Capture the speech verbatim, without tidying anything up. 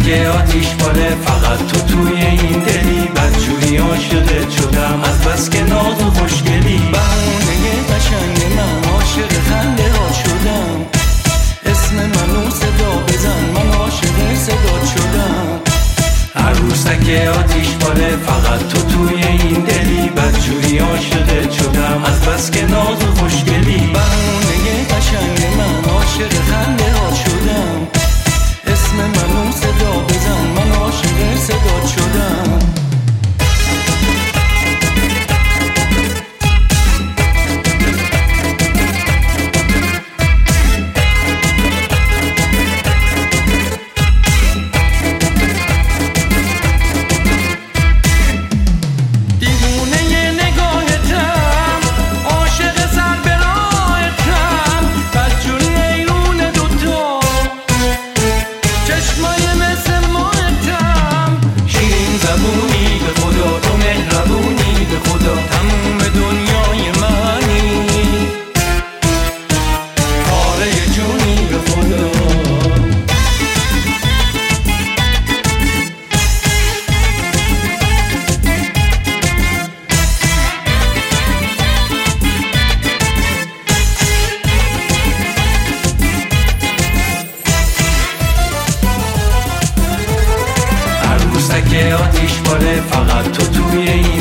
عروسک آتیش باله فقط تو توی این دلی، بدجوری عاشقت شدم از بس که ناز و خوشگلی. بهونه قشنگ من عاشق خنده ها شدم، اسم منو صدا بزن من عاشق صدا شدم. عروسک آتیش باله فقط تو توی این دلی، بدجوری عاشقت شدم از بس که ناز و خوشگلی. بهونه قشنگ من عاشق خنده ها شدم، اسم منو صدا بزن من عاشق صدا شدم. عروسک آتیش باله فقط تو توی این